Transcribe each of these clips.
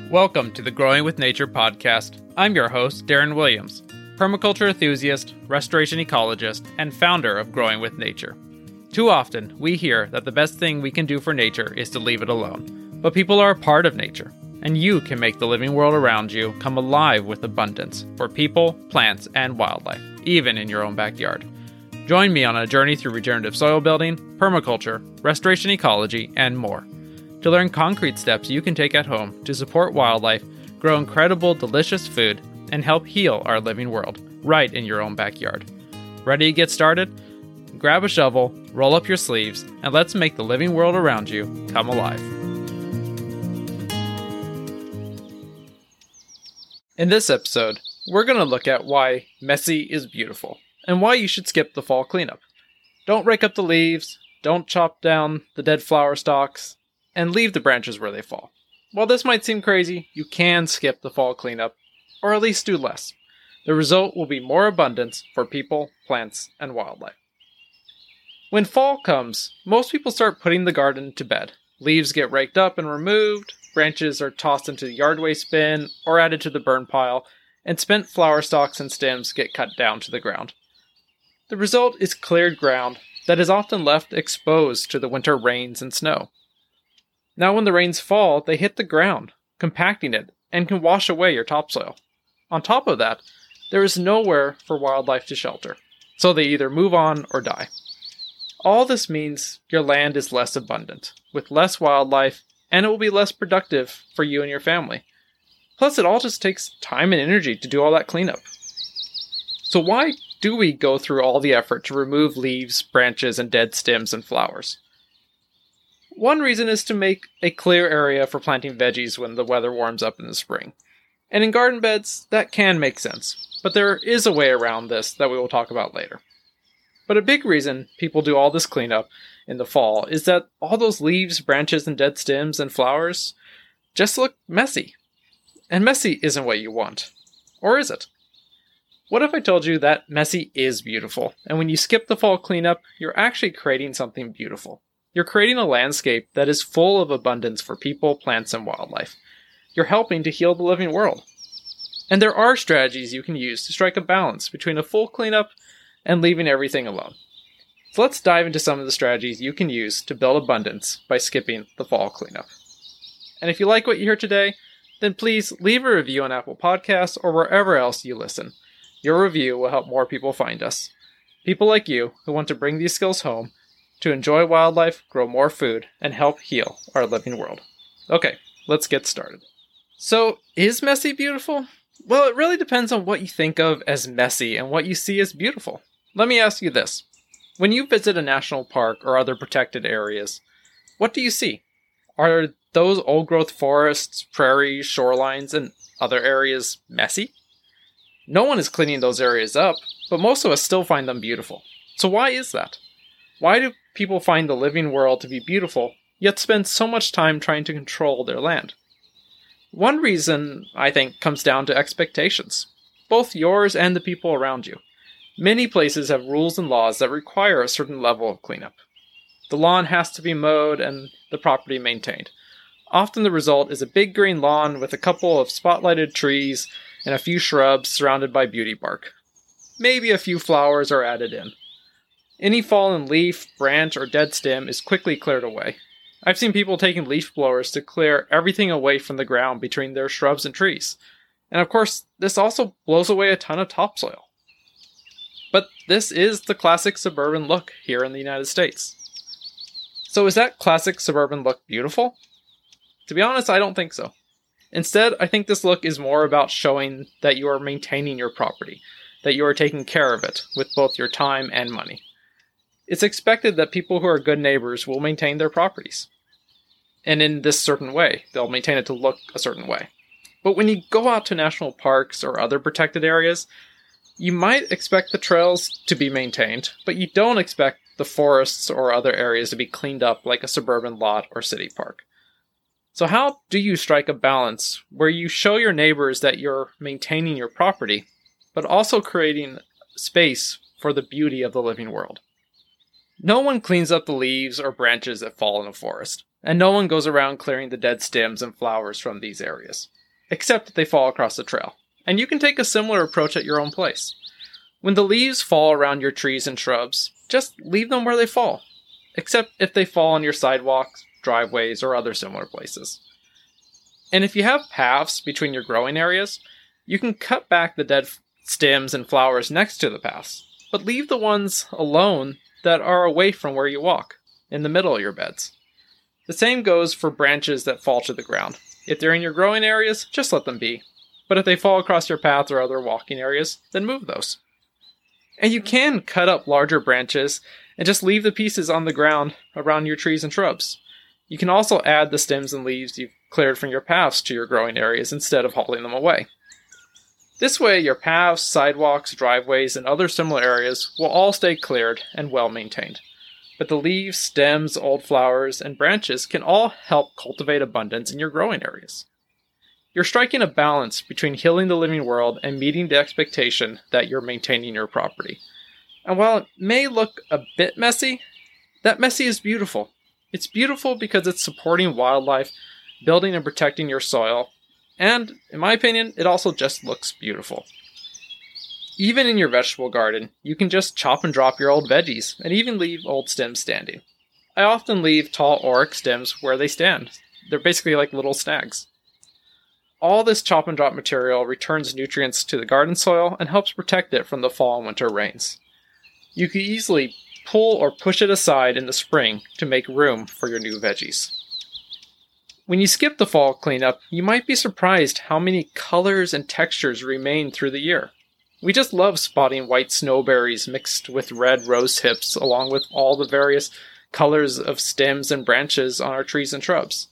Welcome to the Growing with Nature podcast. I'm your host, Darren Williams, permaculture enthusiast, restoration ecologist, and founder of Growing with Nature. Too often, we hear that the best thing we can do for nature is to leave it alone. But people are a part of nature, and you can make the living world around you come alive with abundance for people, plants, and wildlife, even in your own backyard. Join me on a journey through regenerative soil building, permaculture, restoration ecology, and more, to learn concrete steps you can take at home to support wildlife, grow incredible, delicious food, and help heal our living world right in your own backyard. Ready to get started? Grab a shovel, roll up your sleeves, and let's make the living world around you come alive. In this episode, we're going to look at why messy is beautiful, and why you should skip the fall cleanup. Don't rake up the leaves, don't chop down the dead flower stalks, and leave the branches where they fall. While this might seem crazy, you can skip the fall cleanup, or at least do less. The result will be more abundance for people, plants, and wildlife. When fall comes, most people start putting the garden to bed. Leaves get raked up and removed, branches are tossed into the yard waste bin or added to the burn pile, and spent flower stalks and stems get cut down to the ground. The result is cleared ground that is often left exposed to the winter rains and snow. Now when the rains fall, they hit the ground, compacting it, and can wash away your topsoil. On top of that, there is nowhere for wildlife to shelter, so they either move on or die. All this means your land is less abundant, with less wildlife, and it will be less productive for you and your family. Plus, it all just takes time and energy to do all that cleanup. So why do we go through all the effort to remove leaves, branches, and dead stems and flowers? One reason is to make a clear area for planting veggies when the weather warms up in the spring. And in garden beds, that can make sense, but there is a way around this that we will talk about later. But a big reason people do all this cleanup in the fall is that all those leaves, branches, and dead stems and flowers just look messy. And messy isn't what you want. Or is it? What if I told you that messy is beautiful, and when you skip the fall cleanup, you're actually creating something beautiful? You're creating a landscape that is full of abundance for people, plants, and wildlife. You're helping to heal the living world. And there are strategies you can use to strike a balance between a full cleanup and leaving everything alone. So let's dive into some of the strategies you can use to build abundance by skipping the fall cleanup. And if you like what you hear today, then please leave a review on Apple Podcasts or wherever else you listen. Your review will help more people find us. People like you who want to bring these skills home to enjoy wildlife, grow more food, and help heal our living world. Okay, let's get started. So, is messy beautiful? Well, it really depends on what you think of as messy and what you see as beautiful. Let me ask you this. When you visit a national park or other protected areas, what do you see? Are those old-growth forests, prairies, shorelines, and other areas messy? No one is cleaning those areas up, but most of us still find them beautiful. So why is that? Why do people find the living world to be beautiful, yet spend so much time trying to control their land? One reason, I think, comes down to expectations, both yours and the people around you. Many places have rules and laws that require a certain level of cleanup. The lawn has to be mowed and the property maintained. Often the result is a big green lawn with a couple of spotlighted trees and a few shrubs surrounded by beauty bark. Maybe a few flowers are added in. Any fallen leaf, branch, or dead stem is quickly cleared away. I've seen people taking leaf blowers to clear everything away from the ground between their shrubs and trees. And of course, this also blows away a ton of topsoil. But this is the classic suburban look here in the United States. So is that classic suburban look beautiful? To be honest, I don't think so. Instead, I think this look is more about showing that you are maintaining your property, that you are taking care of it with both your time and money. It's expected that people who are good neighbors will maintain their properties. And in this certain way, they'll maintain it to look a certain way. But when you go out to national parks or other protected areas, you might expect the trails to be maintained, but you don't expect the forests or other areas to be cleaned up like a suburban lot or city park. So how do you strike a balance where you show your neighbors that you're maintaining your property, but also creating space for the beauty of the living world? No one cleans up the leaves or branches that fall in a forest, and no one goes around clearing the dead stems and flowers from these areas. except that they fall across the trail. And you can take a similar approach at your own place. When the leaves fall around your trees and shrubs, just leave them where they fall, except if they fall on your sidewalks, driveways, or other similar places. And if you have paths between your growing areas, you can cut back the dead stems and flowers next to the paths, but leave the ones alone that are away from where you walk, in the middle of your beds. The same goes for branches that fall to the ground. If they're in your growing areas, just let them be. But if they fall across your path or other walking areas, then move those. And you can cut up larger branches and just leave the pieces on the ground around your trees and shrubs. You can also add the stems and leaves you've cleared from your paths to your growing areas instead of hauling them away. This way, your paths, sidewalks, driveways, and other similar areas will all stay cleared and well maintained. But the leaves, stems, old flowers, and branches can all help cultivate abundance in your growing areas. You're striking a balance between healing the living world and meeting the expectation that you're maintaining your property. And while it may look a bit messy, that messy is beautiful. It's beautiful because it's supporting wildlife, building and protecting your soil, and, in my opinion, it also just looks beautiful. Even in your vegetable garden, you can just chop and drop your old veggies, and even leave old stems standing. I often leave tall oryx stems where they stand. They're basically like little snags. All this chop and drop material returns nutrients to the garden soil and helps protect it from the fall and winter rains. You could easily pull or push it aside in the spring to make room for your new veggies. When you skip the fall cleanup, you might be surprised how many colors and textures remain through the year. We just love spotting white snowberries mixed with red rose hips along with all the various colors of stems and branches on our trees and shrubs.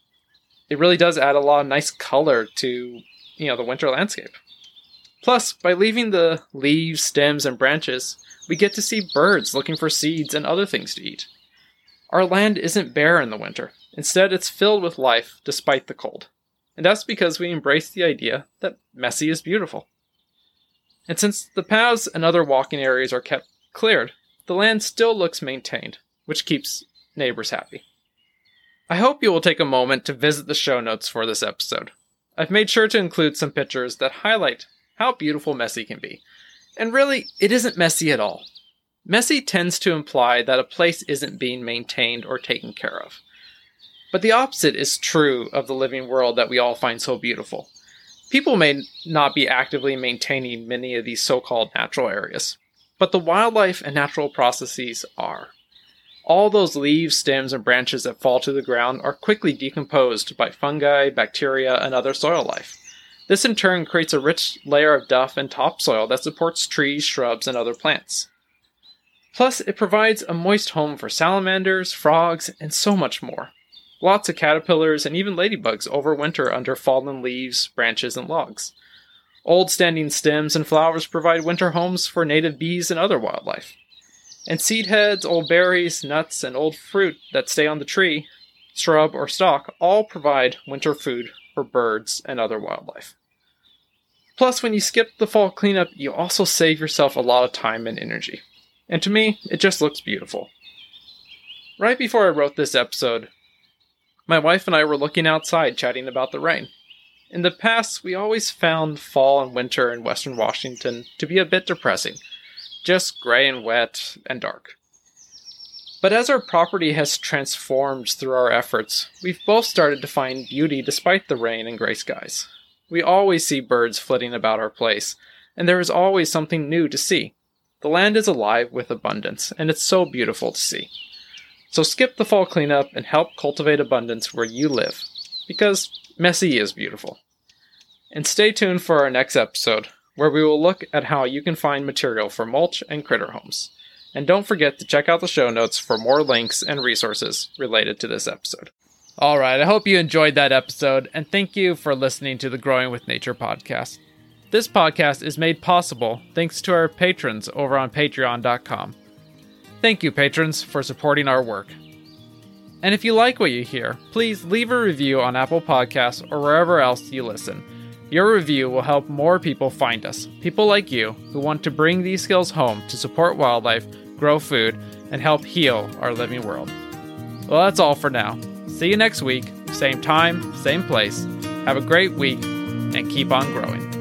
It really does add a lot of nice color to, the winter landscape. Plus, by leaving the leaves, stems, and branches, we get to see birds looking for seeds and other things to eat. Our land isn't bare in the winter. Instead, it's filled with life despite the cold. And that's because we embrace the idea that messy is beautiful. And since the paths and other walking areas are kept cleared, the land still looks maintained, which keeps neighbors happy. I hope you will take a moment to visit the show notes for this episode. I've made sure to include some pictures that highlight how beautiful messy can be. And really, it isn't messy at all. Messy tends to imply that a place isn't being maintained or taken care of. But the opposite is true of the living world that we all find so beautiful. People may not be actively maintaining many of these so-called natural areas, but the wildlife and natural processes are. All those leaves, stems, and branches that fall to the ground are quickly decomposed by fungi, bacteria, and other soil life. This in turn creates a rich layer of duff and topsoil that supports trees, shrubs, and other plants. Plus, it provides a moist home for salamanders, frogs, and so much more. Lots of caterpillars and even ladybugs overwinter under fallen leaves, branches, and logs. Old standing stems and flowers provide winter homes for native bees and other wildlife. And seed heads, old berries, nuts, and old fruit that stay on the tree, shrub, or stalk all provide winter food for birds and other wildlife. Plus, when you skip the fall cleanup, you also save yourself a lot of time and energy. And to me, it just looks beautiful. Right before I wrote this episode, my wife and I were looking outside chatting about the rain. In the past, we always found fall and winter in Western Washington to be a bit depressing. Just gray and wet and dark. But as our property has transformed through our efforts, we've both started to find beauty despite the rain and gray skies. We always see birds flitting about our place, and there is always something new to see. The land is alive with abundance, and it's so beautiful to see. So skip the fall cleanup and help cultivate abundance where you live, because messy is beautiful. And stay tuned for our next episode, where we will look at how you can find material for mulch and critter homes. And don't forget to check out the show notes for more links and resources related to this episode. Alright, I hope you enjoyed that episode, and thank you for listening to the Growing with Nature podcast. This podcast is made possible thanks to our patrons over on patreon.com. Thank you, patrons, for supporting our work. And if you like what you hear, please leave a review on Apple Podcasts or wherever else you listen. Your review will help more people find us, people like you who want to bring these skills home to support wildlife, grow food, and help heal our living world. Well, that's all for now. See you next week, same time, same place. Have a great week, and keep on growing.